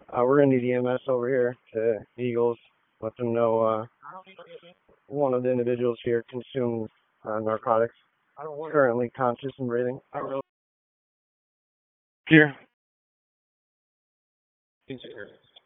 We're gonna need EMS over here to Eagles. Let them know one of the individuals here consumed narcotics. Currently conscious and breathing. Here.